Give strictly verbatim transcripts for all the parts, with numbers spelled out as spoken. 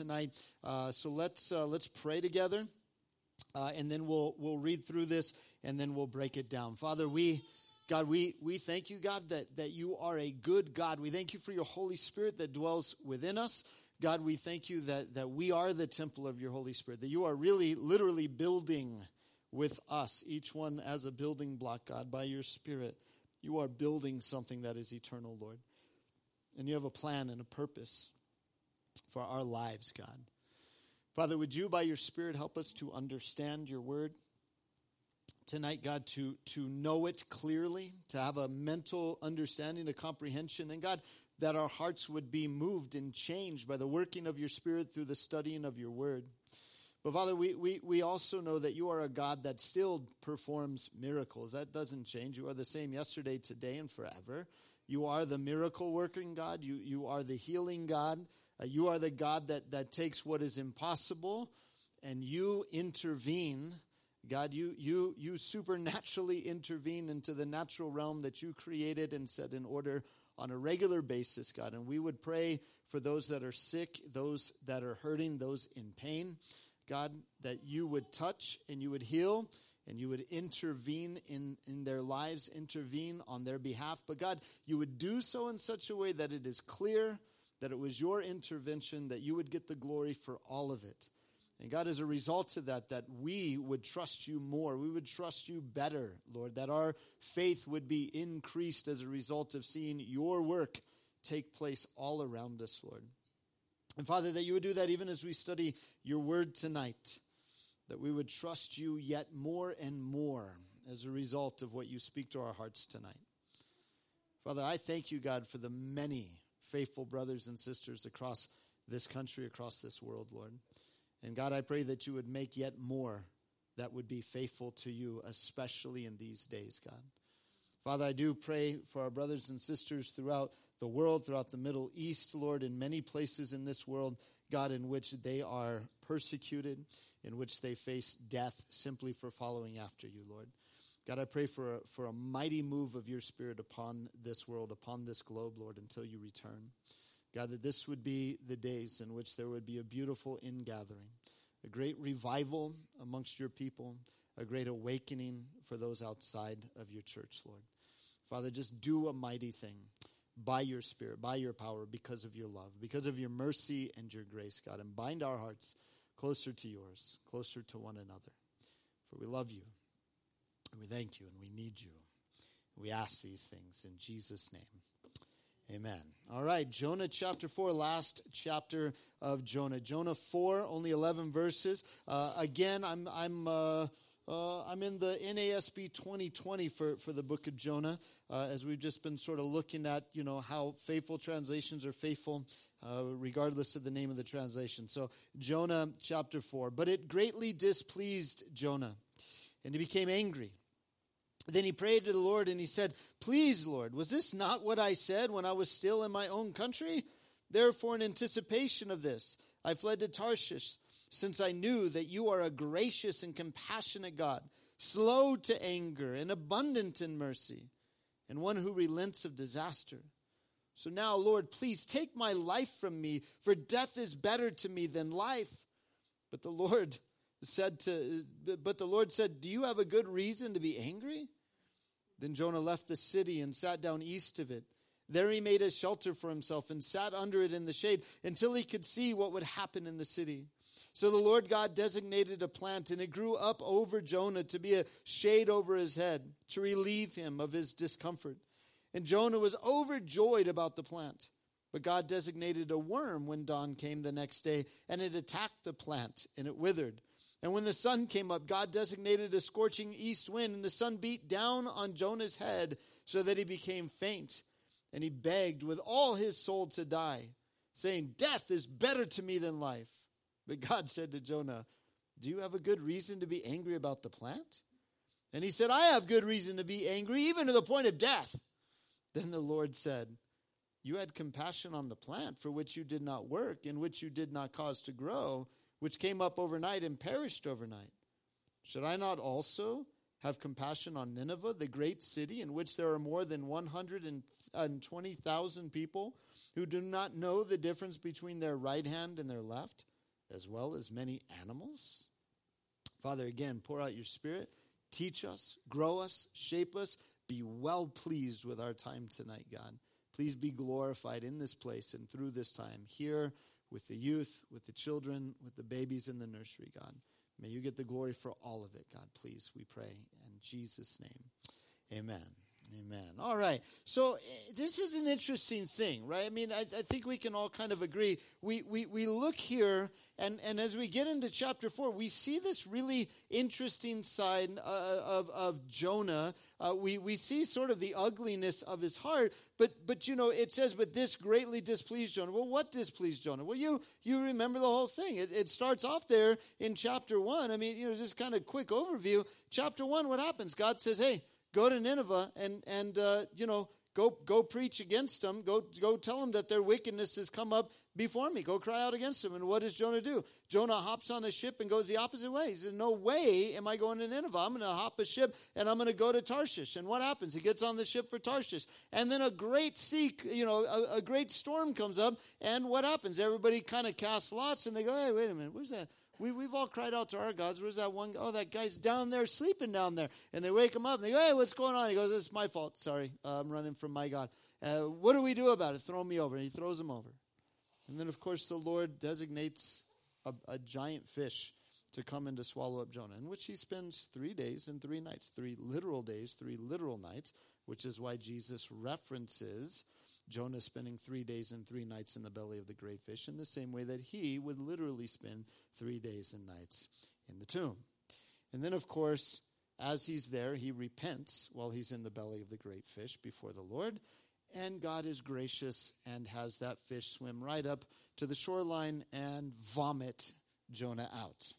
tonight. Uh, so let's uh, let's pray together, uh, and then we'll we'll read through this, and then we'll break it down. Father, we God, we we thank you, God, that that you are a good God. We thank you for your Holy Spirit that dwells within us. God, we thank you that that we are the temple of your Holy Spirit, that you are really literally building with us, each one as a building block, God, by your Spirit. You are building something that is eternal, Lord. And you have a plan and a purpose for our lives, God. Father, would you, by your Spirit, help us to understand your word tonight, God, to, to know it clearly, to have a mental understanding, a comprehension, and God, that our hearts would be moved and changed by the working of your Spirit through the studying of your word. But Father, we, we, we also know that you are a God that still performs miracles. That doesn't change. You are the same yesterday, today, and forever. You are the miracle working God. You, you are the healing God. Uh, you are the God that, that takes what is impossible and you intervene. God, you, you, you supernaturally intervene into the natural realm that you created and set in order on a regular basis, God. And we would pray for those that are sick, those that are hurting, those in pain. God, that you would touch and you would heal and you would intervene in, in their lives, intervene on their behalf. But God, you would do so in such a way that it is clear that it was your intervention, that you would get the glory for all of it. And God, as a result of that, that we would trust you more. We would trust you better, Lord, that our faith would be increased as a result of seeing your work take place all around us, Lord. And Father, that you would do that even as we study your word tonight, that we would trust you yet more and more as a result of what you speak to our hearts tonight. Father, I thank you, God, for the many faithful brothers and sisters across this country, across this world, Lord. And God, I pray that you would make yet more that would be faithful to you, especially in these days, God. Father, I do pray for our brothers and sisters throughout the world, throughout the Middle East, Lord, in many places in this world, God, in which they are persecuted, in which they face death simply for following after you, Lord. God, I pray for a, for a mighty move of your Spirit upon this world, upon this globe, Lord, until you return. God, that this would be the days in which there would be a beautiful ingathering, a great revival amongst your people, a great awakening for those outside of your church, Lord. Father, just do a mighty thing by your Spirit, by your power, because of your love, because of your mercy and your grace, God, and bind our hearts closer to yours, closer to one another. For we love you, and we thank you, and we need you. We ask these things in Jesus' name. Amen. All right, Jonah chapter four, last chapter of Jonah. Jonah four, only eleven verses. Uh, again, I'm I'm uh, uh, I'm in the N A S B twenty twenty for, for the book of Jonah, uh, as we've just been sort of looking at, you know, how faithful translations are faithful, uh, regardless of the name of the translation. So Jonah chapter four. But it greatly displeased Jonah, and he became angry. Then he prayed to the Lord and he said, "Please, Lord, was this not what I said when I was still in my own country? Therefore, in anticipation of this, I fled to Tarshish, since I knew that you are a gracious and compassionate God, slow to anger and abundant in mercy, and one who relents of disaster. So now, Lord, please take my life from me, for death is better to me than life." But the Lord said to, but the Lord said, "Do you have a good reason to be angry?" Then Jonah left the city and sat down east of it. There he made a shelter for himself and sat under it in the shade until he could see what would happen in the city. So the Lord God designated a plant, and it grew up over Jonah to be a shade over his head, to relieve him of his discomfort. And Jonah was overjoyed about the plant. But God designated a worm when dawn came the next day, and it attacked the plant, and it withered. And when the sun came up, God designated a scorching east wind, and the sun beat down on Jonah's head so that he became faint. And he begged with all his soul to die, saying, "Death is better to me than life." But God said to Jonah, "Do you have a good reason to be angry about the plant?" And he said, "I have good reason to be angry, even to the point of death." Then the Lord said, "You had compassion on the plant for which you did not work, and which you did not cause to grow, which came up overnight and perished overnight. Should I not also have compassion on Nineveh, the great city in which there are more than one hundred twenty thousand people who do not know the difference between their right hand and their left, as well as many animals? Father, again, pour out your Spirit. Teach us, grow us, shape us. Be well pleased with our time tonight, God. Please be glorified in this place and through this time here with the youth, with the children, with the babies in the nursery, God. May you get the glory for all of it, God, please, we pray. In Jesus' name, amen. Amen. All right. So this is an interesting thing, right? I mean, I, I think we can all kind of agree. We we we look here, and, and as we get into chapter four, we see this really interesting side uh, of of Jonah. Uh, we we see sort of the ugliness of his heart, but but you know it says, but this greatly displeased Jonah. Well, what displeased Jonah? Well, you you remember the whole thing. It, it starts off there in chapter one. I mean, you know, just kind of quick overview. Chapter one, what happens? God says, hey, go to Nineveh and, and uh, you know, go go preach against them. Go go tell them that their wickedness has come up before me. Go cry out against them. And what does Jonah do? Jonah hops on a ship and goes the opposite way. He says, no way am I going to Nineveh. I'm going to hop a ship and I'm going to go to Tarshish. And what happens? He gets on the ship for Tarshish. And then a great sea, you know, a, a great storm comes up. And what happens? Everybody kind of casts lots and they go, hey, wait a minute. Where's that? We, we've all cried out to our gods. Where's that one? Oh, that guy's down there, sleeping down there. And they wake him up, and they go, hey, what's going on? He goes, it's my fault. Sorry, uh, I'm running from my God. Uh, what do we do about it? Throw me over. And he throws him over. And then, of course, the Lord designates a, a giant fish to come and to swallow up Jonah, in which he spends three days and three nights, three literal days, three literal nights, which is why Jesus references Jonah spending three days and three nights in the belly of the great fish in the same way that he would literally spend three days and nights in the tomb. And then, of course, as he's there, he repents while he's in the belly of the great fish before the Lord. And God is gracious and has that fish swim right up to the shoreline and vomit Jonah out.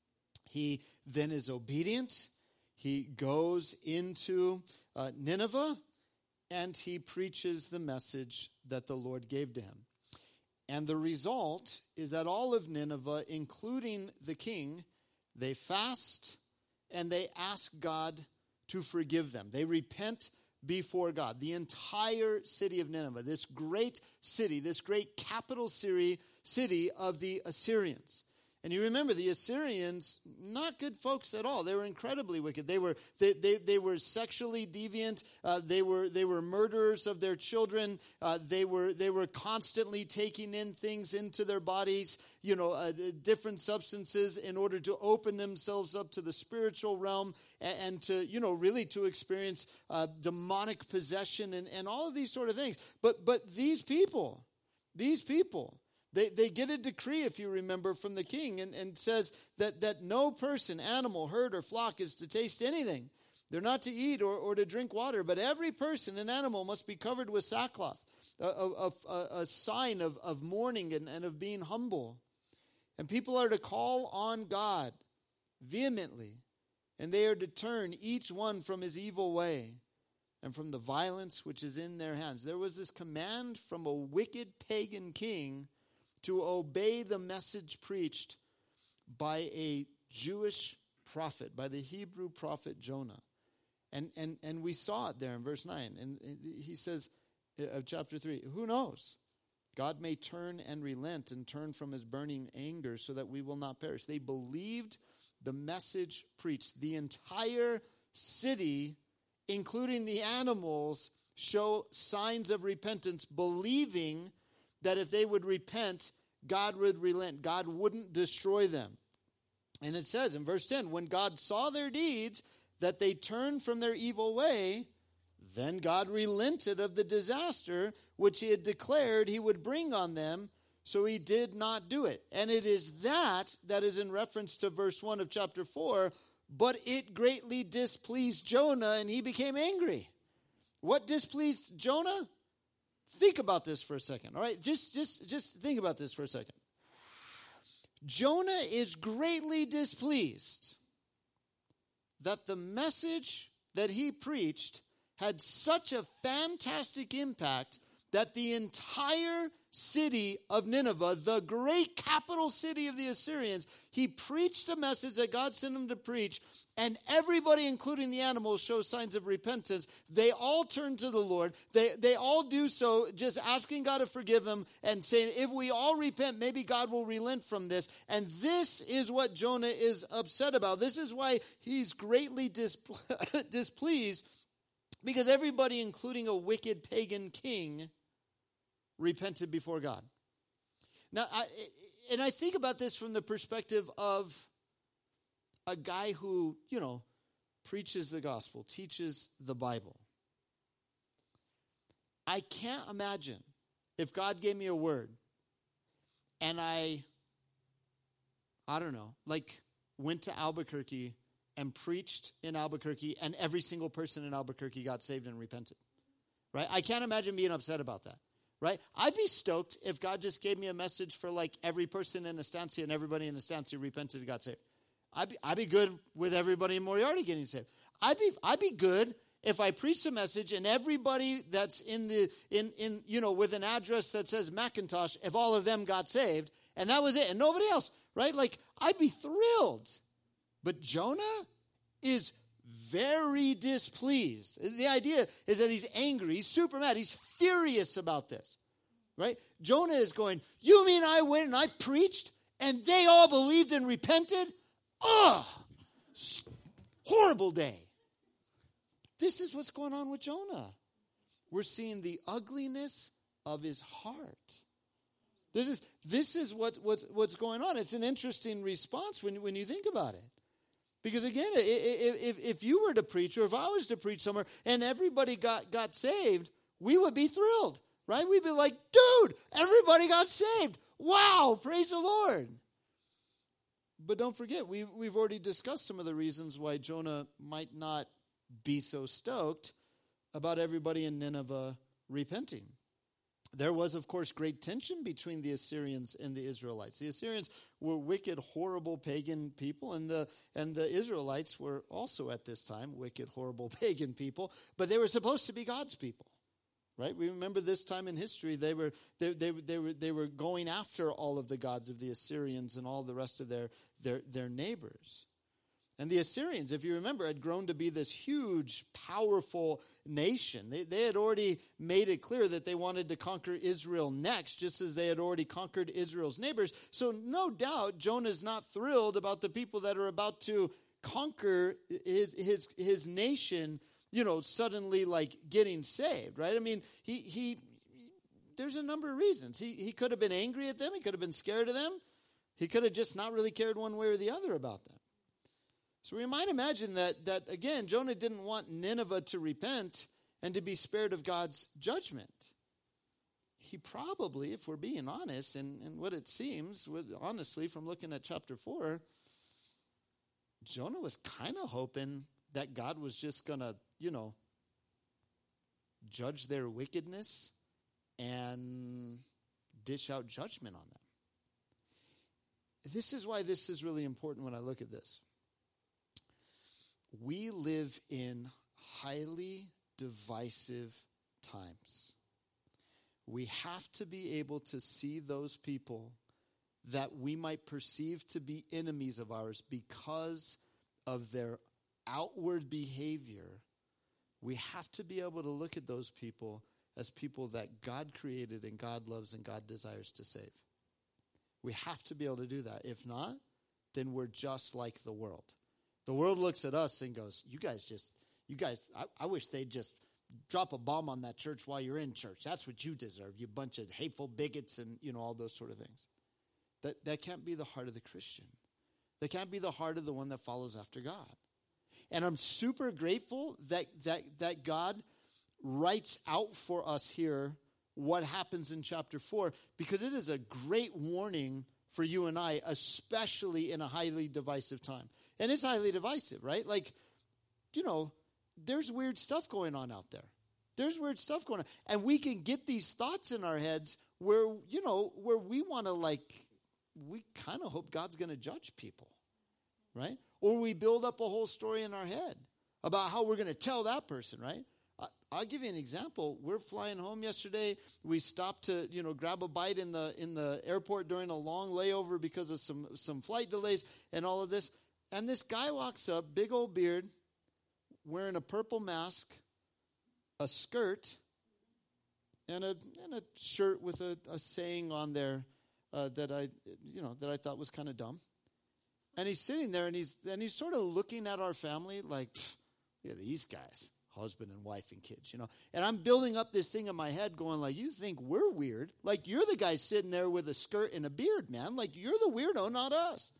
He then is obedient. He goes into uh, Nineveh, and he preaches the message that the Lord gave to him. And the result is that all of Nineveh, including the king, they fast and they ask God to forgive them. They repent before God. The entire city of Nineveh, this great city, this great capital city, city of the Assyrians. And you remember the Assyrians, not good folks at all. They were incredibly wicked. They were they they, they were sexually deviant. Uh, they were they were murderers of their children. Uh, they were they were constantly taking in things into their bodies, you know, uh, different substances in order to open themselves up to the spiritual realm and, and to, you know, really to experience uh, demonic possession and, and all of these sort of things. But but these people, these people. They they get a decree, if you remember, from the king and, and says that, that no person, animal, herd, or flock is to taste anything. They're not to eat or, or to drink water, but every person and animal must be covered with sackcloth, a, a, a, a sign of, of mourning and, and of being humble. And people are to call on God vehemently, and they are to turn each one from his evil way and from the violence which is in their hands. There was this command from a wicked pagan king to obey the message preached by a Jewish prophet, by the Hebrew prophet Jonah. And and and we saw it there in verse nine. And he says, of chapter three, who knows? God may turn and relent and turn from his burning anger so that we will not perish. They believed the message preached. The entire city, including the animals, show signs of repentance, believing that if they would repent, God would relent. God wouldn't destroy them. And it says in verse ten, when God saw their deeds, that they turned from their evil way, then God relented of the disaster which he had declared he would bring on them, so he did not do it. And it is that that is in reference to verse one of chapter four, but it greatly displeased Jonah, and he became angry. What displeased Jonah? Think about this for a second, all right? Just, just, just think about this for a second. Jonah is greatly displeased that the message that he preached had such a fantastic impact that the entire city of Nineveh, the great capital city of the Assyrians. He preached a message that God sent him to preach, and everybody, including the animals, shows signs of repentance. They all turn to the Lord. They, they all do so just asking God to forgive them and saying, if we all repent, maybe God will relent from this. And this is what Jonah is upset about. This is why he's greatly displ- displeased, because everybody, including a wicked pagan king, repented before God. Now, I, and I think about this from the perspective of a guy who, you know, preaches the gospel, teaches the Bible. I can't imagine if God gave me a word and I, I don't know, like went to Albuquerque and preached in Albuquerque and every single person in Albuquerque got saved and repented. Right? I can't imagine being upset about that. Right? I'd be stoked if God just gave me a message for like every person in Estancia and everybody in Estancia repented and got saved. I'd be, I'd be good with everybody in Moriarty getting saved. I'd be I'd be good if I preached a message and everybody that's in the in in you know with an address that says Macintosh, if all of them got saved and that was it and nobody else, right? Like I'd be thrilled. But Jonah is very displeased. The idea is that he's angry, he's super mad, he's furious about this, right? Jonah is going, you mean I went and I preached and they all believed and repented? Oh, horrible day. This is what's going on with Jonah. We're seeing the ugliness of his heart. This is this is what, what's, what's going on. It's an interesting response when, when you think about it. Because again, if, if you were to preach, or if I was to preach somewhere, and everybody got, got saved, we would be thrilled, right? We'd be like, dude, everybody got saved. Wow, praise the Lord. But don't forget, we've, we've already discussed some of the reasons why Jonah might not be so stoked about everybody in Nineveh repenting. There was, of course, great tension between the Assyrians and the Israelites. The Assyrians were wicked, horrible pagan people, and the and the Israelites were also at this time wicked, horrible pagan people, but they were supposed to be God's people, right? We remember this time in history, they were they they, they were they were going after all of the gods of the Assyrians and all the rest of their their their neighbors. And the Assyrians, if you remember, had grown to be this huge, powerful nation. They, they had already made it clear that they wanted to conquer Israel next, just as they had already conquered Israel's neighbors. So no doubt Jonah's not thrilled about the people that are about to conquer his his his nation, you know, suddenly like getting saved, right? I mean, he he there's a number of reasons. He he could have been angry at them, he could have been scared of them. He could have just not really cared one way or the other about them. So we might imagine that, that, again, Jonah didn't want Nineveh to repent and to be spared of God's judgment. He probably, if we're being honest, and, and what it seems, honestly, from looking at chapter four, Jonah was kind of hoping that God was just going to, you know, judge their wickedness and dish out judgment on them. This is why this is really important when I look at this. We live in highly divisive times. We have to be able to see those people that we might perceive to be enemies of ours because of their outward behavior. We have to be able to look at those people as people that God created and God loves and God desires to save. We have to be able to do that. If not, then we're just like the world. The world looks at us and goes, you guys just, you guys, I, I wish they'd just drop a bomb on that church while you're in church. That's what you deserve, you bunch of hateful bigots and, you know, all those sort of things. That, that can't be the heart of the Christian. That can't be the heart of the one that follows after God. And I'm super grateful that that that God writes out for us here what happens in chapter four, because it is a great warning for you and I, especially in a highly divisive time. And it's highly divisive, right? Like, you know, there's weird stuff going on out there. There's weird stuff going on. And we can get these thoughts in our heads where, you know, where we want to like, we kind of hope God's going to judge people, right? Or we build up a whole story in our head about how we're going to tell that person, right? I, I'll give you an example. We're flying home yesterday. We stopped to, you know, grab a bite in the in the airport during a long layover because of some, some flight delays and all of this. And this guy walks up, big old beard, wearing a purple mask, a skirt, and a and a shirt with a, a saying on there uh, that I, you know, that I thought was kind of dumb. And he's sitting there, and he's and he's sort of looking at our family like, yeah, these guys. Husband and wife and kids, you know. And I'm building up this thing in my head going like, you think we're weird? Like, you're the guy sitting there with a skirt and a beard, man. Like, you're the weirdo, not us.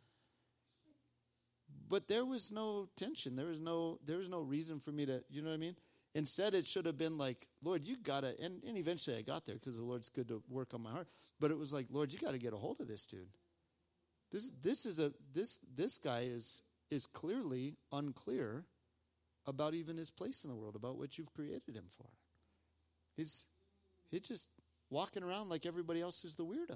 But there was no tension. There was no there was no reason for me to, you know what I mean? Instead, it should have been like, Lord, you got to, and, and eventually I got there because the Lord's good to work on my heart. But it was like, Lord, you got to get a hold of this dude. This this is a this this guy is is clearly unclear about even his place in the world, about what you've created him for. He's he's just walking around like everybody else is the weirdo,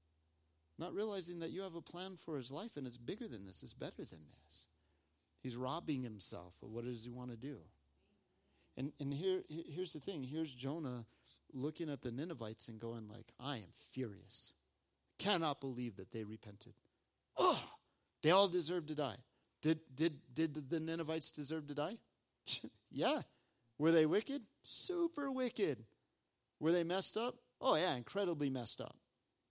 not realizing that you have a plan for his life, and it's bigger than this. It's better than this. He's robbing himself of what does he want to do. And and here here's the thing. Here's Jonah looking at the Ninevites and going like, I am furious. Cannot believe that they repented. Oh, they all deserve to die. Did did did the Ninevites deserve to die? Yeah. Were they wicked? Super wicked. Were they messed up? Oh, yeah, incredibly messed up.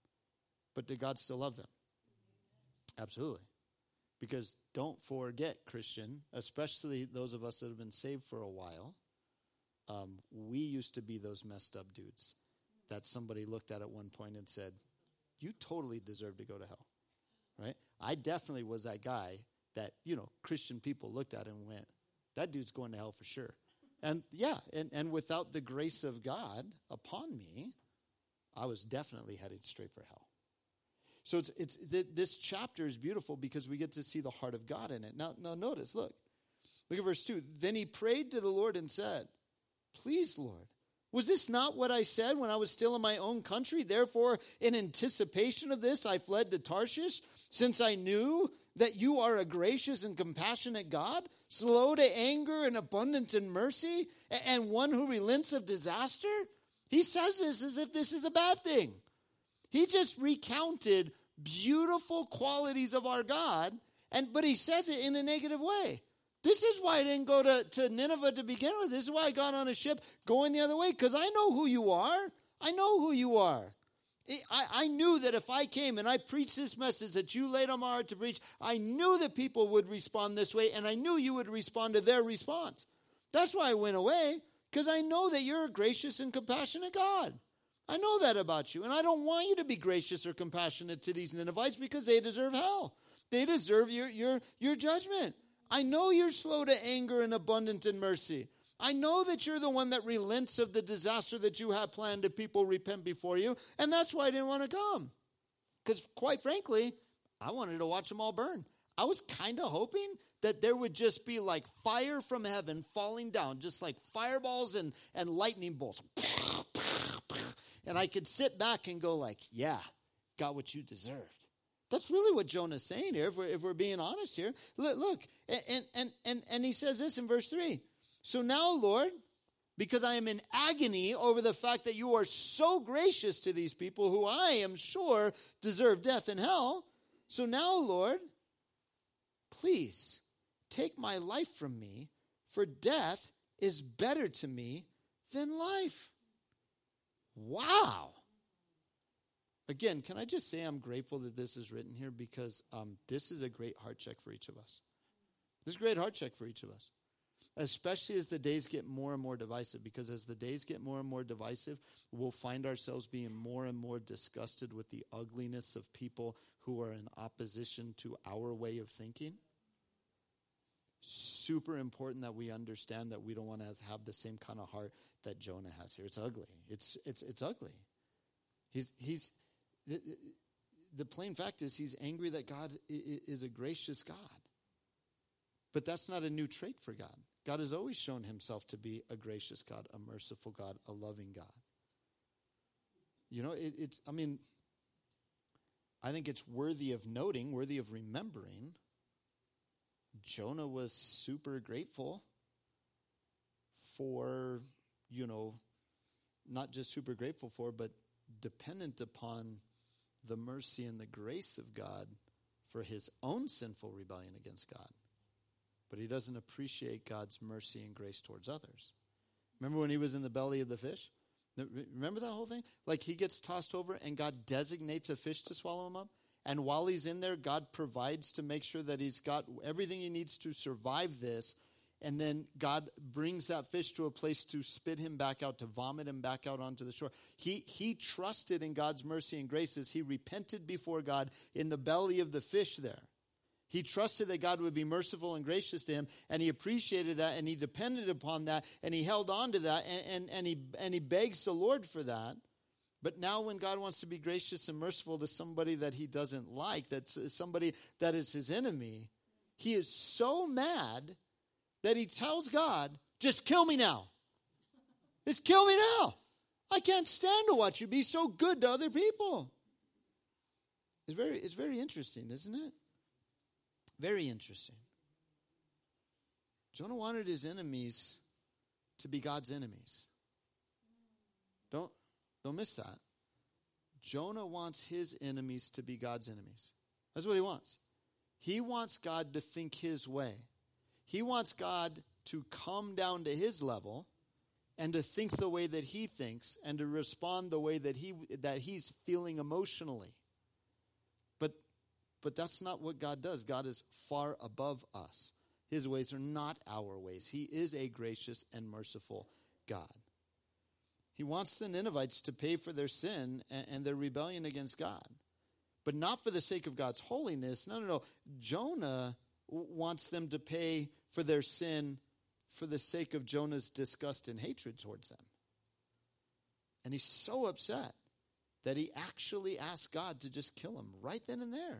But did God still love them? Absolutely. Because don't forget, Christian, especially those of us that have been saved for a while, um, we used to be those messed up dudes that somebody looked at at one point and said, you totally deserve to go to hell, right? I definitely was that guy that, you know, Christian people looked at and went, that dude's going to hell for sure. And yeah, and, and without the grace of God upon me, I was definitely headed straight for hell. So it's it's th- this chapter is beautiful because we get to see the heart of God in it. Now, now notice, look. Look at verse two. Then he prayed to the Lord and said, please, Lord, was this not what I said when I was still in my own country? Therefore, in anticipation of this, I fled to Tarshish, since I knew that you are a gracious and compassionate God, slow to anger and abundant in mercy, and one who relents of disaster? He says this as if this is a bad thing. He just recounted beautiful qualities of our God, and but he says it in a negative way. This is why I didn't go to, to Nineveh to begin with. This is why I got on a ship going the other way, because I know who you are. I know who you are. I, I knew that if I came and I preached this message that you laid on my heart to preach, I knew that people would respond this way, and I knew you would respond to their response. That's why I went away, because I know that you're a gracious and compassionate God. I know that about you, and I don't want you to be gracious or compassionate to these Ninevites because they deserve hell. They deserve your, your, your judgment. I know you're slow to anger and abundant in mercy. I know that you're the one that relents of the disaster that you have planned if people repent before you. And that's why I didn't want to come. Because quite frankly, I wanted to watch them all burn. I was kind of hoping that there would just be like fire from heaven falling down, just like fireballs and, and lightning bolts. And I could sit back and go like, yeah, got what you deserved. That's really what Jonah's saying here, if we're, if we're being honest here. Look, look and, and, and, and he says this in verse three. So now, Lord, because I am in agony over the fact that you are so gracious to these people who I am sure deserve death and hell. So now, Lord, please take my life from me, for death is better to me than life. Wow. Again, can I just say I'm grateful that this is written here because um, this is a great heart check for each of us. This is a great heart check for each of us. Especially as the days get more and more divisive, because as the days get more and more divisive, we'll find ourselves being more and more disgusted with the ugliness of people who are in opposition to our way of thinking. Super important that we understand that we don't want to have the same kind of heart that Jonah has here. It's ugly. It's it's it's ugly. He's he's the, the plain fact is he's angry that God is a gracious God. But that's not a new trait for God. God has always shown himself to be a gracious God, a merciful God, a loving God. You know, it, it's, I mean, I think it's worthy of noting, worthy of remembering, Jonah was super grateful for you know, not just super grateful for, but dependent upon the mercy and the grace of God for his own sinful rebellion against God. But he doesn't appreciate God's mercy and grace towards others. Remember when he was in the belly of the fish? Remember that whole thing? Like he gets tossed over and God designates a fish to swallow him up. And while he's in there, God provides to make sure that he's got everything he needs to survive this. And then God brings that fish to a place to spit him back out, to vomit him back out onto the shore. He, he trusted in God's mercy and grace as he repented before God in the belly of the fish there. He trusted that God would be merciful and gracious to him, and he appreciated that, and he depended upon that, and he held on to that, and, and, and, he, and he begs the Lord for that. But now when God wants to be gracious and merciful to somebody that he doesn't like, that's somebody that is his enemy, he is so mad that he tells God, just kill me now. Just kill me now. I can't stand to watch you be so good to other people. It's very, it's very interesting, isn't it? Very interesting. Jonah wanted his enemies to be God's enemies. Don't, don't miss that. Jonah wants his enemies to be God's enemies. That's what he wants. He wants God to think his way. He wants God to come down to his level and to think the way that he thinks and to respond the way that he that he's feeling emotionally. But but that's not what God does. God is far above us. His ways are not our ways. He is a gracious and merciful God. He wants the Ninevites to pay for their sin and, and their rebellion against God. But not for the sake of God's holiness. No, no, no. Jonah wants them to pay for their sin for the sake of Jonah's disgust and hatred towards them. And he's so upset that he actually asked God to just kill him right then and there,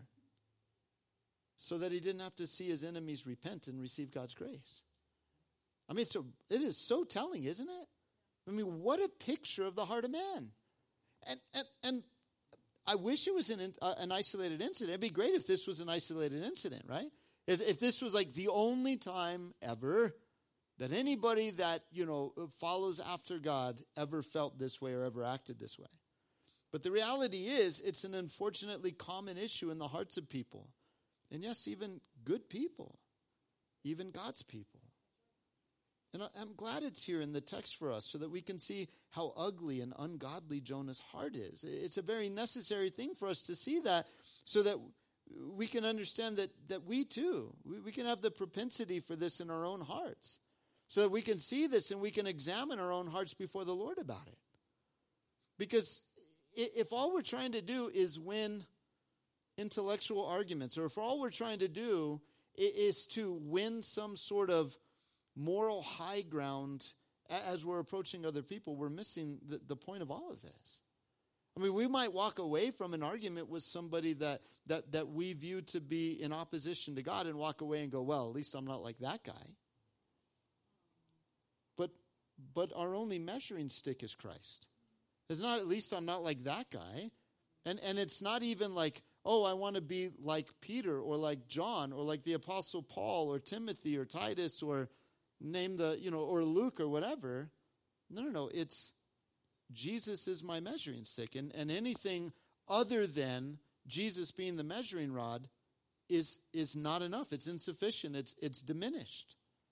so that he didn't have to see his enemies repent and receive God's grace. I mean, so it is so telling, isn't it? I mean, what a picture of the heart of man. And and, and I wish it was an, uh, an isolated incident. It'd be great if this was an isolated incident, right? If, if this was like the only time ever that anybody that, you know, follows after God ever felt this way or ever acted this way. But the reality is, it's an unfortunately common issue in the hearts of people. And yes, even good people, even God's people. And I'm glad it's here in the text for us so that we can see how ugly and ungodly Jonah's heart is. It's a very necessary thing for us to see that so that we can understand that, that we too, we, we can have the propensity for this in our own hearts. So that we can see this and we can examine our own hearts before the Lord about it. Because if all we're trying to do is win intellectual arguments, or if all we're trying to do is to win some sort of moral high ground as we're approaching other people, we're missing the, the point of all of this. I mean, we might walk away from an argument with somebody that, that, that we view to be in opposition to God and walk away and go, well, at least I'm not like that guy. But but our only measuring stick is Christ. It's not, at least I'm not like that guy. And and it's not even like, oh, I want to be like Peter or like John or like the Apostle Paul or Timothy or Titus or name the, you know, or Luke or whatever. No, no, no. It's Jesus is my measuring stick. And, and anything other than Jesus being the measuring rod is is not enough. It's insufficient. It's it's diminished.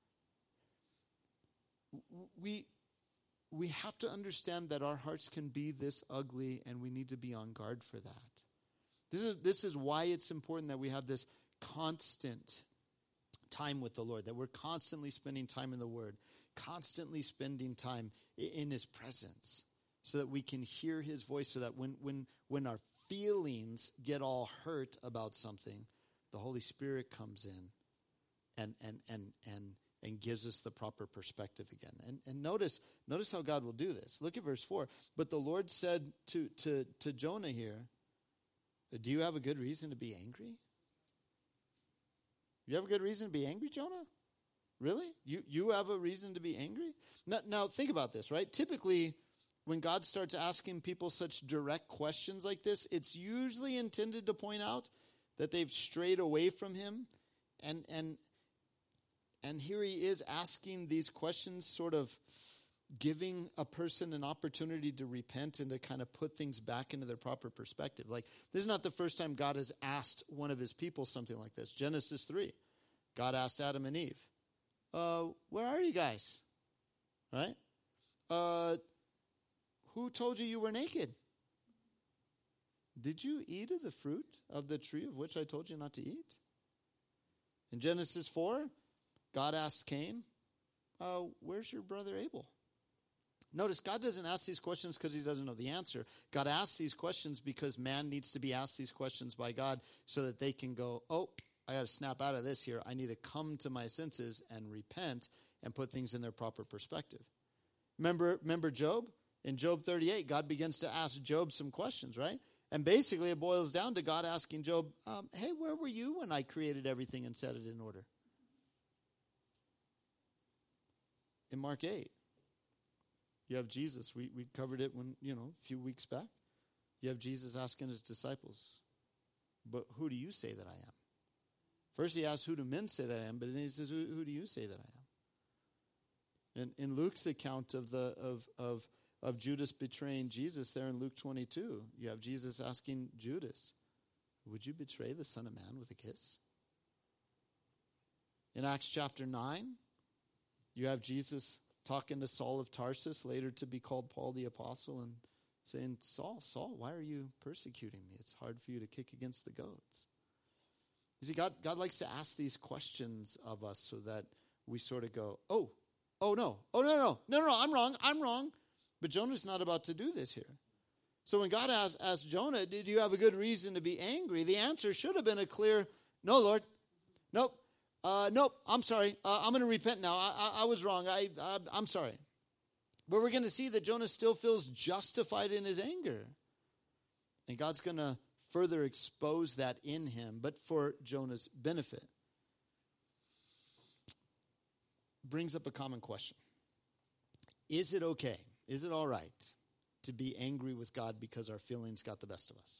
We we have to understand that our hearts can be this ugly, and we need to be on guard for that. This is this is why it's important that we have this constant time with the Lord, that we're constantly spending time in the Word, constantly spending time in His presence, so that we can hear His voice, so that when when when our feelings get all hurt about something, the Holy Spirit comes in and and and and and gives us the proper perspective again. And and notice notice how God will do this. Look at verse four. But the Lord said to to to Jonah here, do you have a good reason to be angry? You have a good reason to be angry, Jonah? Really? You you have a reason to be angry? Now, now think about this, right? Typically, when God starts asking people such direct questions like this, it's usually intended to point out that they've strayed away from Him. And and and here He is asking these questions sort of giving a person an opportunity to repent and to kind of put things back into their proper perspective. Like, this is not the first time God has asked one of his people something like this. Genesis three, God asked Adam and Eve, uh, where are you guys? Right? Uh, who told you you were naked? Did you eat of the fruit of the tree of which I told you not to eat? In Genesis four, God asked Cain, uh, where's your brother Abel? Notice, God doesn't ask these questions because he doesn't know the answer. God asks these questions because man needs to be asked these questions by God so that they can go, oh, I got to snap out of this here. I need to come to my senses and repent and put things in their proper perspective. Remember, remember Job? In Job thirty-eight, God begins to ask Job some questions, right? And basically it boils down to God asking Job, um, hey, where were you when I created everything and set it in order? In Mark eight. You have Jesus. We we covered it when, you know, a few weeks back. You have Jesus asking his disciples, but who do you say that I am? First he asks, who do men say that I am? But then he says, who, who do you say that I am? In, in Luke's account of the of of of Judas betraying Jesus, there in Luke twenty-two, you have Jesus asking Judas, would you betray the Son of Man with a kiss? In Acts chapter nine, you have Jesus talking to Saul of Tarsus, later to be called Paul the Apostle, and saying, Saul, Saul, why are you persecuting me? It's hard for you to kick against the goats. You see, God, God likes to ask these questions of us so that we sort of go, oh, oh no, oh no, no, no, no, no, I'm wrong, I'm wrong. But Jonah's not about to do this here. So when God asked, asked Jonah, did you have a good reason to be angry? The answer should have been a clear, no, Lord, nope. Uh, nope, I'm sorry. Uh, I'm going to repent now. I, I, I was wrong. I, I, I'm sorry. But we're going to see that Jonah still feels justified in his anger. And God's going to further expose that in him, but for Jonah's benefit. Brings up a common question. Is it okay, is it all right to be angry with God because our feelings got the best of us?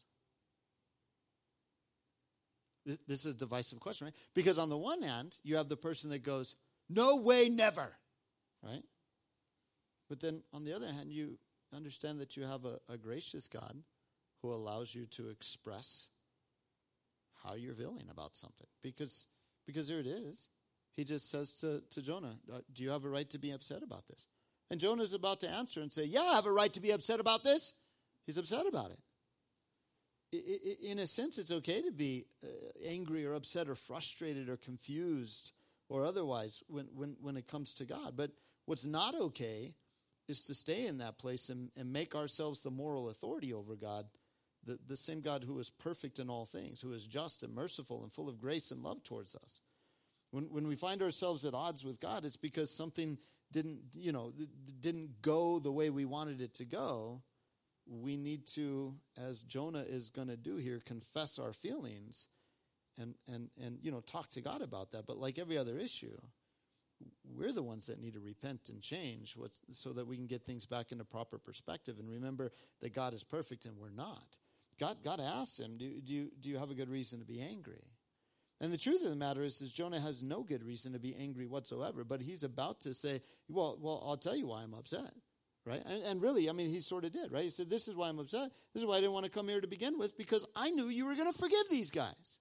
This is a divisive question, right? Because on the one hand, you have the person that goes, no way, never, right? But then on the other hand, you understand that you have a, a gracious God who allows you to express how you're feeling about something. Because, because there it is. He just says to, to Jonah, do you have a right to be upset about this? And Jonah's about to answer and say, yeah, I have a right to be upset about this. He's upset about it. In a sense, it's okay to be angry or upset or frustrated or confused or otherwise when, when, when it comes to God. But what's not okay is to stay in that place and, and make ourselves the moral authority over God, the, the same God who is perfect in all things, who is just and merciful and full of grace and love towards us. When, when we find ourselves at odds with God, it's because something didn't, you know, didn't go the way we wanted it to go. We need to, as Jonah is going to do here, confess our feelings and, and, and, you know, talk to God about that. But like every other issue, we're the ones that need to repent and change what's, so that we can get things back into proper perspective and remember that God is perfect and we're not. God, God asks him, do, do, you, do you have a good reason to be angry? And the truth of the matter is, is Jonah has no good reason to be angry whatsoever, but he's about to say, well, well, I'll tell you why I'm upset. Right? And, and really, I mean, he sort of did, right? He said, this is why I'm upset. This is why I didn't want to come here to begin with, because I knew you were going to forgive these guys.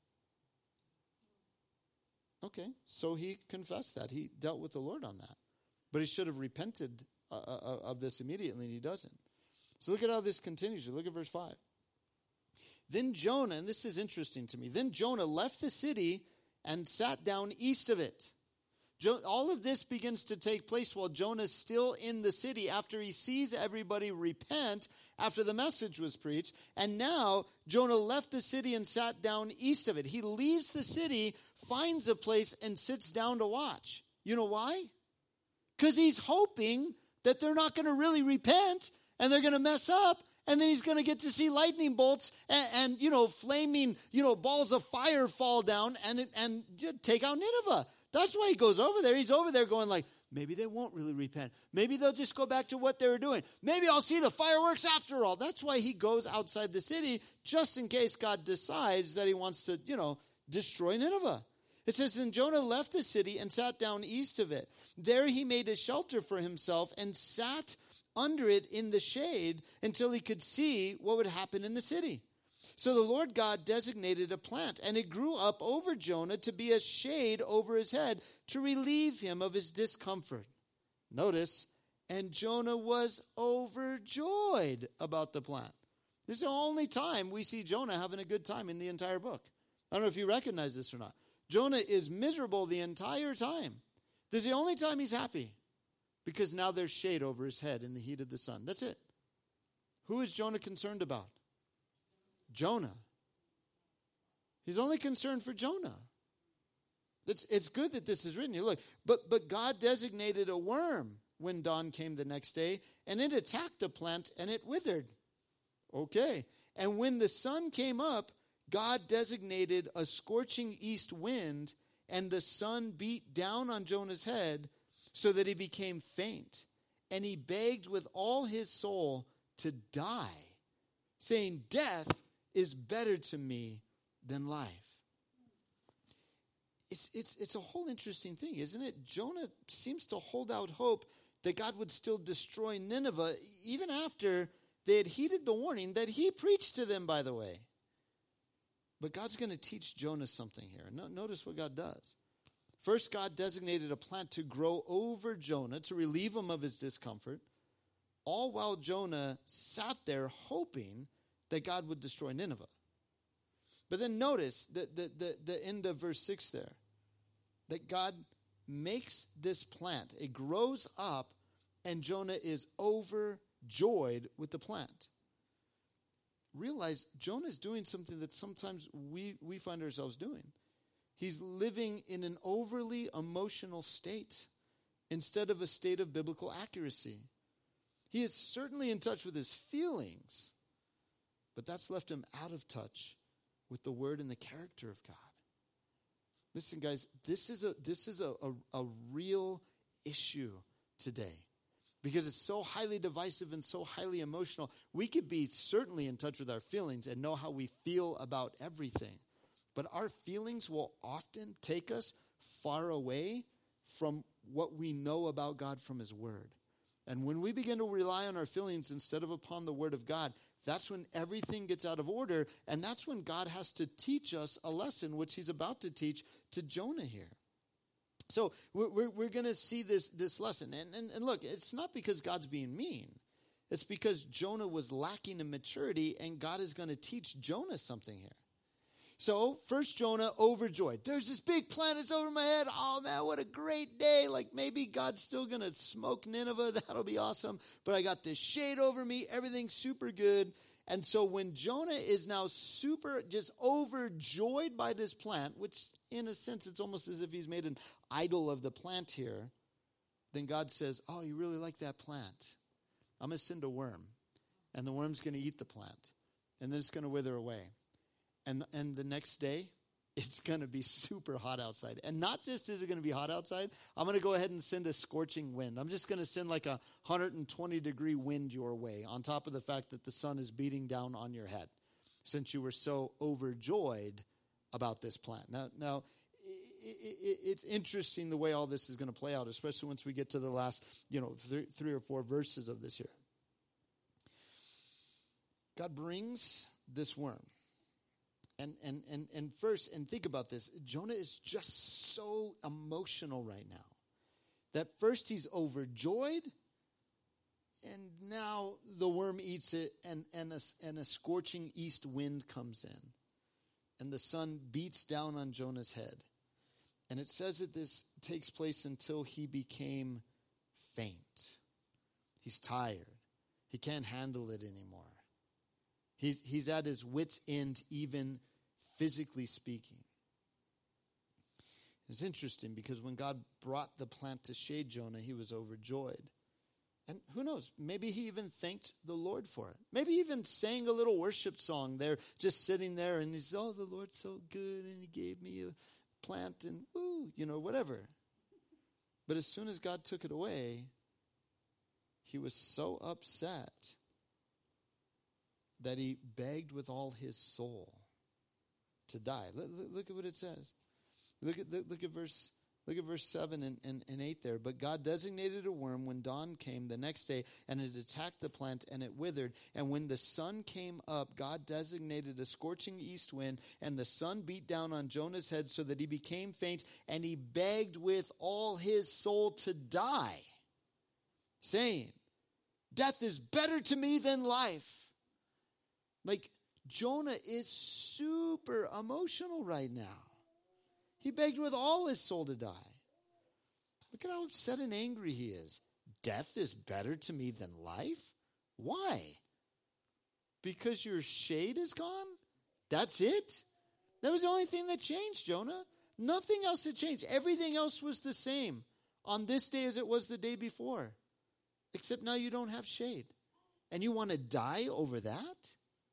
Okay, so he confessed that. He dealt with the Lord on that. But he should have repented uh, uh, of this immediately, and he doesn't. So look at how this continues. Look at verse five. Then Jonah, and this is interesting to me, then Jonah left the city and sat down east of it. All of this begins to take place while Jonah's still in the city after he sees everybody repent after the message was preached. And now Jonah left the city and sat down east of it. He leaves the city, finds a place, and sits down to watch. You know why? Because he's hoping that they're not going to really repent and they're going to mess up. And then he's going to get to see lightning bolts and, and, you know, flaming, you know, balls of fire fall down and, and take out Nineveh. That's why he goes over there. He's over there going like, maybe they won't really repent. Maybe they'll just go back to what they were doing. Maybe I'll see the fireworks after all. That's why he goes outside the city just in case God decides that he wants to, you know, destroy Nineveh. It says, then Jonah left the city and sat down east of it. There he made a shelter for himself and sat under it in the shade until he could see what would happen in the city. So the Lord God designated a plant, and it grew up over Jonah to be a shade over his head to relieve him of his discomfort. Notice, and Jonah was overjoyed about the plant. This is the only time we see Jonah having a good time in the entire book. I don't know if you recognize this or not. Jonah is miserable the entire time. This is the only time he's happy, because now there's shade over his head in the heat of the sun. That's it. Who is Jonah concerned about? Jonah. He's only concerned for Jonah. It's, it's good that this is written here. Look, but, but God designated a worm when dawn came the next day, and it attacked the plant, and it withered. Okay. And when the sun came up, God designated a scorching east wind, and the sun beat down on Jonah's head so that he became faint. And he begged with all his soul to die, saying, death is better to me than life. It's, it's, it's a whole interesting thing, isn't it? Jonah seems to hold out hope that God would still destroy Nineveh, even after they had heeded the warning that he preached to them, by the way. But God's going to teach Jonah something here. No, notice what God does. First, God designated a plant to grow over Jonah to relieve him of his discomfort, all while Jonah sat there hoping that God would destroy Nineveh. But then notice the, the, the, the end of verse six there, that God makes this plant. It grows up, and Jonah is overjoyed with the plant. Realize Jonah is doing something that sometimes we, we find ourselves doing. He's living in an overly emotional state instead of a state of biblical accuracy. He is certainly in touch with his feelings, but that's left him out of touch with the word and the character of God. Listen, guys, this is a this is a, a, a real issue today, because it's so highly divisive and so highly emotional. We could be certainly in touch with our feelings and know how we feel about everything, but our feelings will often take us far away from what we know about God from his word. And when we begin to rely on our feelings instead of upon the word of God, that's when everything gets out of order, and that's when God has to teach us a lesson, which he's about to teach to Jonah here. So we're, we're, we're going to see this, this lesson. And, and, and look, it's not because God's being mean. It's because Jonah was lacking in maturity, and God is going to teach Jonah something here. So first, Jonah overjoyed. There's this big plant that's over my head. Oh, man, what a great day. Like, maybe God's still going to smoke Nineveh. That'll be awesome. But I got this shade over me. Everything's super good. And so when Jonah is now super just overjoyed by this plant, which in a sense, it's almost as if he's made an idol of the plant here, then God says, oh, you really like that plant? I'm going to send a worm, and the worm's going to eat the plant, and then it's going to wither away. And, and the next day, it's going to be super hot outside. And not just is it going to be hot outside, I'm going to go ahead and send a scorching wind. I'm just going to send like a one hundred twenty degree wind your way, on top of the fact that the sun is beating down on your head, since you were so overjoyed about this plant. Now, now it, it, it's interesting the way all this is going to play out, especially once we get to the last, you know, th- three or four verses of this here. God brings this worm. And, and and and first, and think about this, Jonah is just so emotional right now that first he's overjoyed, and now the worm eats it, and, and, a, and a scorching east wind comes in, and the sun beats down on Jonah's head. And it says that this takes place until he became faint. He's tired. He can't handle it anymore. He's, he's at his wit's end, even physically speaking. It's interesting because when God brought the plant to shade Jonah, he was overjoyed. And who knows, maybe he even thanked the Lord for it. Maybe even sang a little worship song there, just sitting there, and he's, oh, the Lord's so good, and he gave me a plant, and woo, you know, whatever. But as soon as God took it away, he was so upset that he begged with all his soul to die. Look, look at what it says. Look at look at verse look at verse seven and, and, and eight there. But God designated a worm when dawn came the next day, and it attacked the plant, and it withered. And when the sun came up, God designated a scorching east wind, and the sun beat down on Jonah's head so that he became faint, and he begged with all his soul to die, saying, death is better to me than life. Like, Jonah is super emotional right now. He begged with all his soul to die. Look at how upset and angry he is. Death is better to me than life? Why? Because your shade is gone? That's it? That was the only thing that changed, Jonah. Nothing else had changed. Everything else was the same on this day as it was the day before. Except now you don't have shade. And you want to die over that?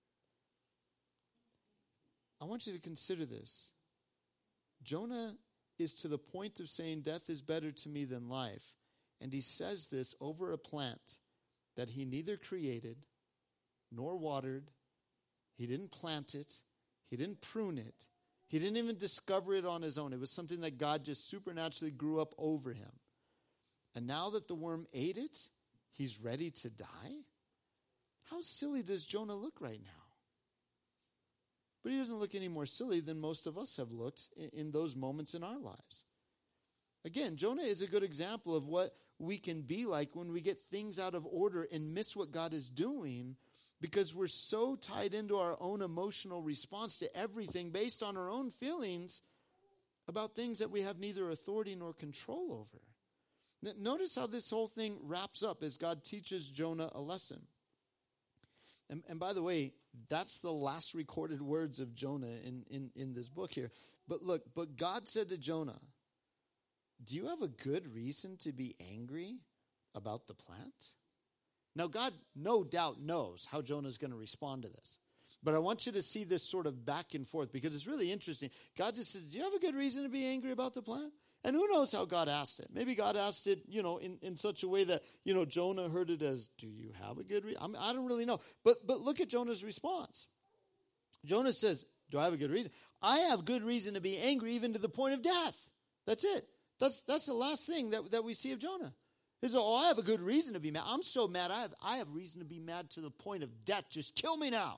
I want you to consider this. Jonah is to the point of saying death is better to me than life. And he says this over a plant that he neither created nor watered. He didn't plant it. He didn't prune it. He didn't even discover it on his own. It was something that God just supernaturally grew up over him. And now that the worm ate it, he's ready to die? How silly does Jonah look right now? But he doesn't look any more silly than most of us have looked in those moments in our lives. Again, Jonah is a good example of what we can be like when we get things out of order and miss what God is doing because we're so tied into our own emotional response to everything based on our own feelings about things that we have neither authority nor control over. Notice how this whole thing wraps up as God teaches Jonah a lesson. And, and by the way, that's the last recorded words of Jonah in, in, in this book here. But look, but God said to Jonah, do you have a good reason to be angry about the plant? Now, God no doubt knows how Jonah's going to respond to this. But I want you to see this sort of back and forth because it's really interesting. God just says, do you have a good reason to be angry about the plant? And who knows how God asked it? Maybe God asked it, you know, in, in such a way that, you know, Jonah heard it as, do you have a good reason? I mean, I don't really know. But but look at Jonah's response. Jonah says, do I have a good reason? I have good reason to be angry even to the point of death. That's it. That's that's the last thing that, that we see of Jonah. He says, oh, I have a good reason to be mad. I'm so mad, I have, I have reason to be mad to the point of death. Just kill me now.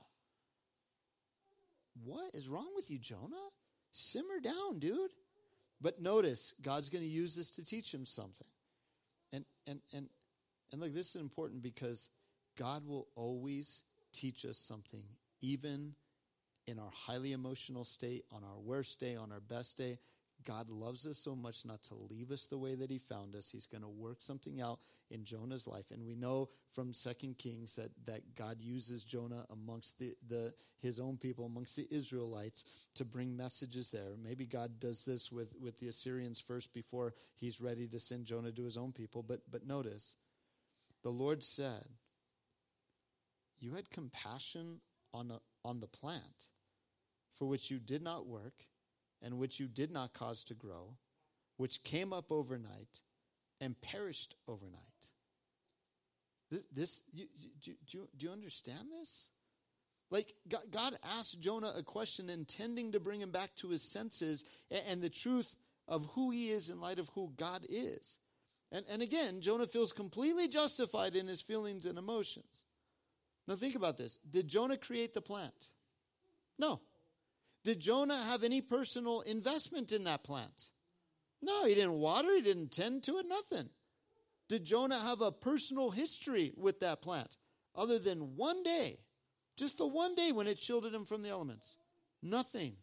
What is wrong with you, Jonah? Simmer down, dude. But notice, God's going to use this to teach him something. And and and and look, this is important because God will always teach us something, even in our highly emotional state, on our worst day, on our best day. God loves us so much not to leave us the way that he found us. He's going to work something out in Jonah's life. And we know from Second Kings that, that God uses Jonah amongst the, the his own people, amongst the Israelites, to bring messages there. Maybe God does this with, with the Assyrians first before he's ready to send Jonah to his own people. But, but notice, the Lord said, you had compassion on, a, on the plant for which you did not work, and which you did not cause to grow, which came up overnight and perished overnight. This, this you, you, do, you, do you understand this? Like, God, God asked Jonah a question intending to bring him back to his senses and, and the truth of who he is in light of who God is. And, and again, Jonah feels completely justified in his feelings and emotions. Now think about this. Did Jonah create the plant? No. Did Jonah have any personal investment in that plant? No, he didn't water, he didn't tend to it, nothing. Did Jonah have a personal history with that plant other than one day? Just the one day when it shielded him from the elements. Nothing.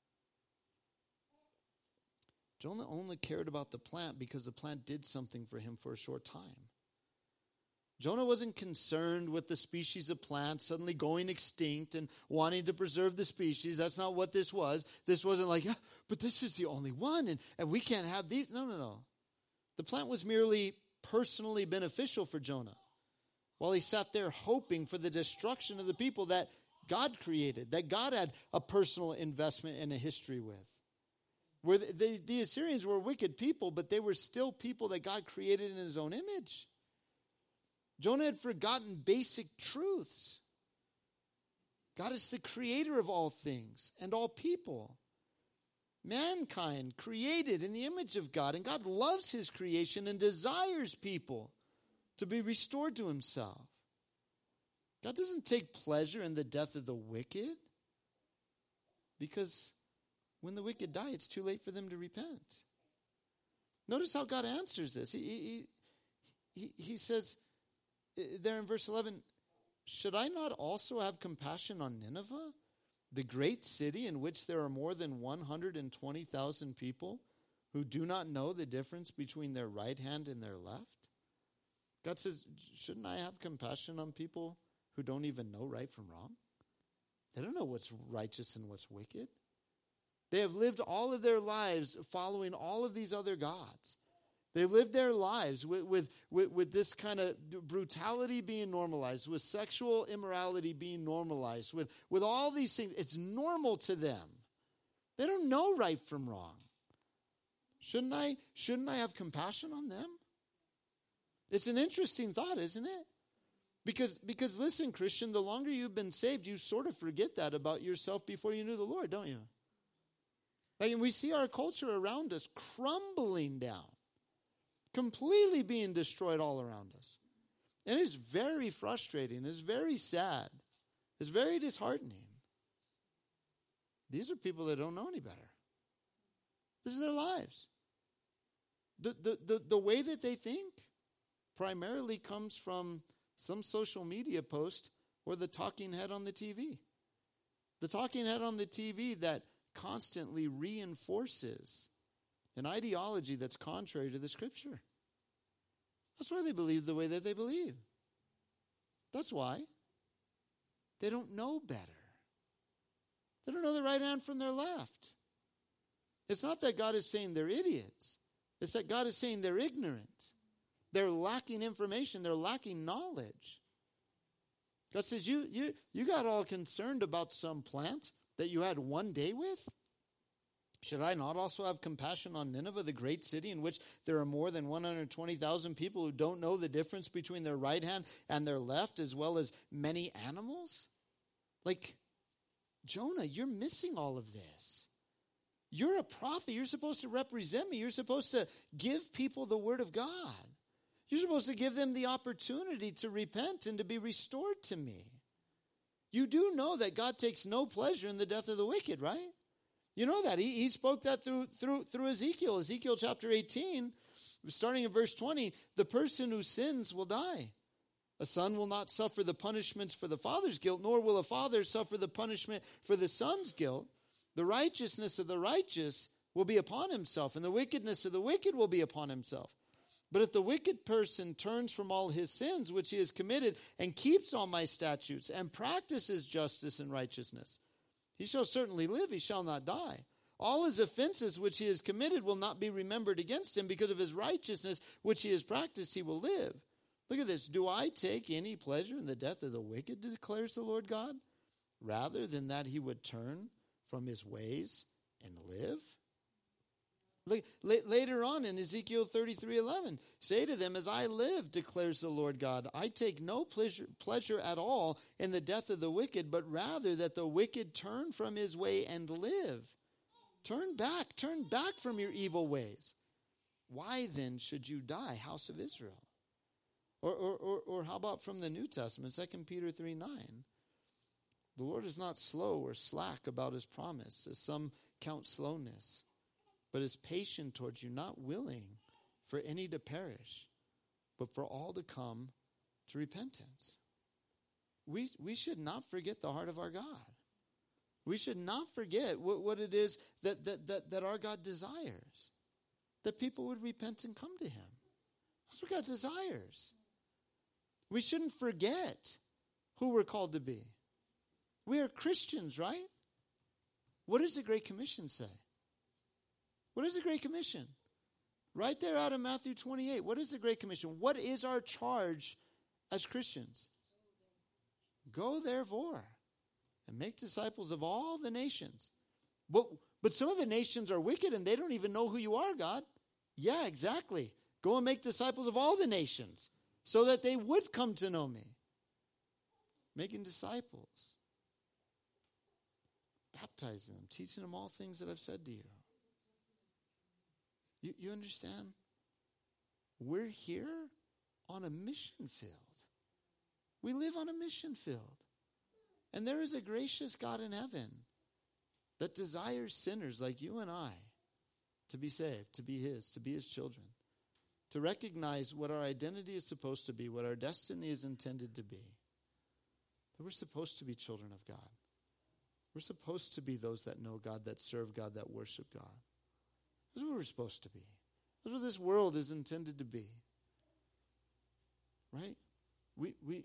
Jonah only cared about the plant because the plant did something for him for a short time. Jonah wasn't concerned with the species of plants suddenly going extinct and wanting to preserve the species. That's not what this was. This wasn't like, but this is the only one, and, and we can't have these. No, no, no. The plant was merely personally beneficial for Jonah while he sat there hoping for the destruction of the people that God created, that God had a personal investment and a history with. Where the, the, the Assyrians were wicked people, but they were still people that God created in his own image. Jonah had forgotten basic truths. God is the creator of all things and all people. mankind created in the image of God, and God loves his creation and desires people to be restored to himself. God doesn't take pleasure in the death of the wicked, because when the wicked die, it's too late for them to repent. Notice how God answers this. He, he, he, he says there in verse eleven, should I not also have compassion on Nineveh, the great city in which there are more than one hundred twenty thousand people who do not know the difference between their right hand and their left? God says, shouldn't I have compassion on people who don't even know right from wrong? They don't know what's righteous and what's wicked. They have lived all of their lives following all of these other gods. They lived their lives with, with, with, with this kind of brutality being normalized, with sexual immorality being normalized, with, with all these things. It's normal to them. They don't know right from wrong. Shouldn't I, shouldn't I have compassion on them? It's an interesting thought, isn't it? Because, because listen, Christian, the longer you've been saved, you sort of forget that about yourself before you knew the Lord, don't you? Like, and we see our culture around us crumbling down, completely being destroyed all around us. And it's very frustrating. It's very sad. It's very disheartening. These are people that don't know any better. This is their lives. The, the, the, the way that they think primarily comes from some social media post or the talking head on the T V. The talking head on the T V that constantly reinforces an ideology that's contrary to the Scripture. That's why they believe the way that they believe. That's why. They don't know better. They don't know the right hand from their left. It's not that God is saying they're idiots. It's that God is saying they're ignorant. They're lacking information. They're lacking knowledge. God says, you, you, you got all concerned about some plant that you had one day with? Should I not also have compassion on Nineveh, the great city in which there are more than one hundred twenty thousand people who don't know the difference between their right hand and their left, as well as many animals? Like, Jonah, you're missing all of this. You're a prophet. You're supposed to represent me. You're supposed to give people the word of God. You're supposed to give them the opportunity to repent and to be restored to me. You do know that God takes no pleasure in the death of the wicked, right? You know that. He, he spoke that through, through, through Ezekiel. Ezekiel chapter eighteen, starting in verse twenty, the person who sins will die. A son will not suffer the punishments for the father's guilt, nor will a father suffer the punishment for the son's guilt. The righteousness of the righteous will be upon himself, and the wickedness of the wicked will be upon himself. But if the wicked person turns from all his sins which he has committed and keeps all my statutes and practices justice and righteousness, he shall certainly live, he shall not die. All his offenses which he has committed will not be remembered against him. Because of his righteousness which he has practiced, he will live. Look at this. Do I take any pleasure in the death of the wicked, declares the Lord God, rather than that he would turn from his ways and live? Look, later on in Ezekiel thirty-three eleven, say to them, as I live, declares the Lord God, I take no pleasure, pleasure at all in the death of the wicked, but rather that the wicked turn from his way and live. Turn back, turn back from your evil ways. Why then should you die, house of Israel? Or, or, or, or how about from the New Testament, Second Peter three nine? The Lord is not slow or slack about his promise, as some count slowness, but is patient towards you, not willing for any to perish, but for all to come to repentance. We, we should not forget the heart of our God. We should not forget what, what it is that, that, that, that our God desires, that people would repent and come to him. That's what God desires. We shouldn't forget who we're called to be. We are Christians, right? What does the Great Commission say? What is the Great Commission? Right there out of Matthew twenty-eight. What is the Great Commission? What is our charge as Christians? Go therefore and make disciples of all the nations. But, but some of the nations are wicked and they don't even know who you are, God. Yeah, exactly. Go and make disciples of all the nations so that they would come to know me. Making disciples. Baptizing them, teaching them all things that I've said to you. You, you understand? We're here on a mission field. We live on a mission field. And there is a gracious God in heaven that desires sinners like you and I to be saved, to be his, to be his children, to recognize what our identity is supposed to be, what our destiny is intended to be. That we're supposed to be children of God. We're supposed to be those that know God, that serve God, that worship God. That's what we're supposed to be. That's what this world is intended to be. Right? We we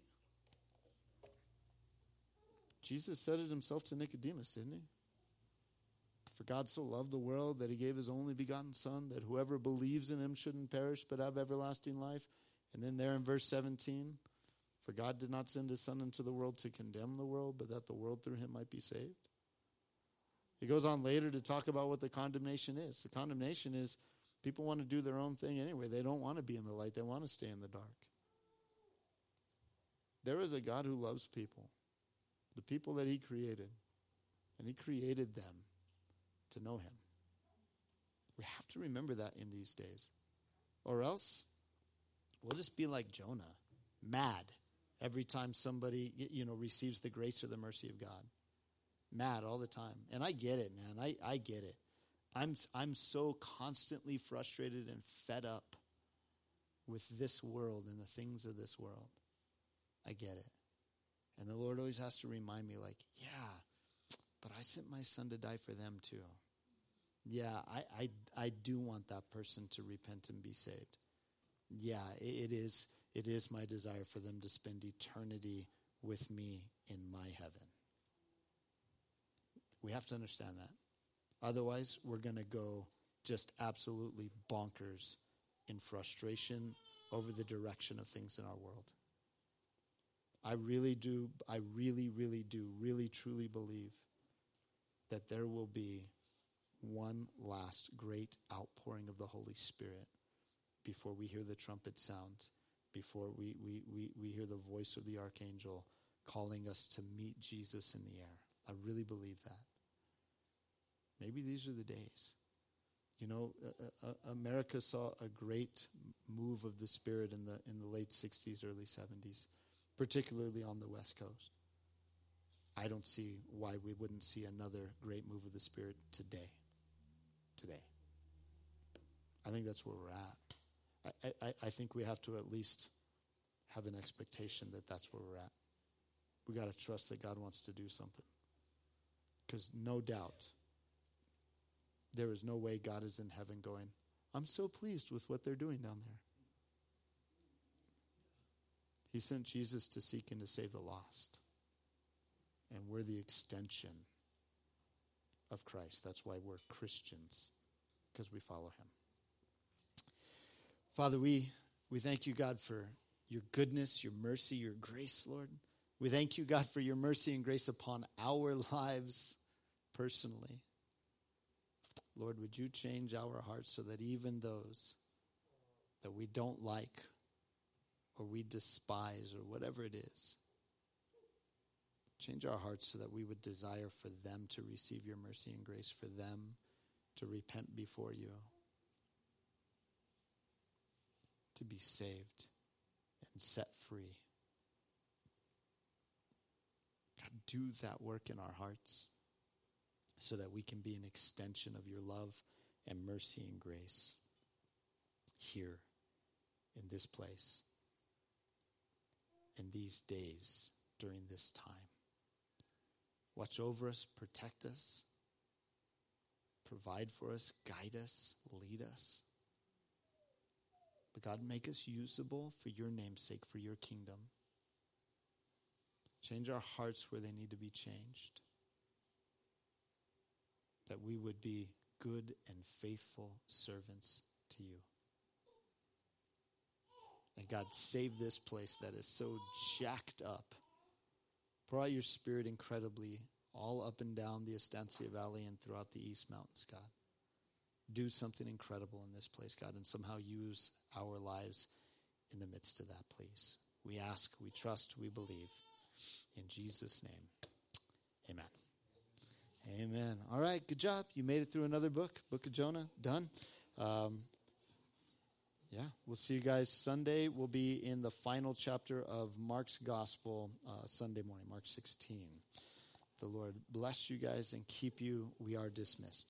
Jesus said it himself to Nicodemus, didn't he? For God so loved the world that he gave his only begotten Son, that whoever believes in him shouldn't perish but have everlasting life. And then there in verse seventeen, for God did not send his Son into the world to condemn the world, but that the world through him might be saved. He goes on later to talk about what the condemnation is. The condemnation is people want to do their own thing anyway. They don't want to be in the light. They want to stay in the dark. There is a God who loves people, the people that he created, and he created them to know him. We have to remember that in these days. Or else we'll just be like Jonah, mad every time somebody, you know, receives the grace or the mercy of God. Mad all the time. And I get it, man. I, I get it. I'm I'm so constantly frustrated and fed up with this world and the things of this world. I get it. And the Lord always has to remind me, like, yeah, but I sent my Son to die for them too. Yeah, I I, I do want that person to repent and be saved. Yeah, it, it is it is my desire for them to spend eternity with me in my heaven. We have to understand that. Otherwise, we're going to go just absolutely bonkers in frustration over the direction of things in our world. I really do, I really, really do, really, truly believe that there will be one last great outpouring of the Holy Spirit before we hear the trumpet sound, before we, we, we, we hear the voice of the archangel calling us to meet Jesus in the air. I really believe that. Maybe these are the days. You know, uh, uh, America saw a great move of the Spirit in the in the late sixties, early seventies, particularly on the West Coast. I don't see why we wouldn't see another great move of the Spirit today. Today. I think that's where we're at. I, I, I think we have to at least have an expectation that that's where we're at. We got to trust that God wants to do something. Because no doubt, there is no way God is in heaven going, I'm so pleased with what they're doing down there. He sent Jesus to seek and to save the lost. And we're the extension of Christ. That's why we're Christians, because we follow him. Father, we, we thank you, God, for your goodness, your mercy, your grace, Lord. We thank you, God, for your mercy and grace upon our lives personally. Lord, would you change our hearts so that even those that we don't like or we despise or whatever it is, change our hearts so that we would desire for them to receive your mercy and grace, for them to repent before you, to be saved and set free. God, do that work in our hearts so that we can be an extension of your love and mercy and grace here in this place, in these days, during this time. Watch over us, protect us, provide for us, guide us, lead us. But God, make us usable for your name's sake, for your kingdom. Change our hearts where they need to be changed. That we would be good and faithful servants to you. And God, save this place that is so jacked up. Pour out your Spirit incredibly all up and down the Estancia Valley and throughout the East Mountains, God. Do something incredible in this place, God, and somehow use our lives in the midst of that, please. We ask, we trust, we believe. In Jesus' name, amen. Amen. All right, good job. You made it through another book, Book of Jonah, done. Um, yeah, we'll see you guys Sunday. We'll be in the final chapter of Mark's Gospel uh, Sunday morning, Mark sixteen. The Lord bless you guys and keep you. We are dismissed.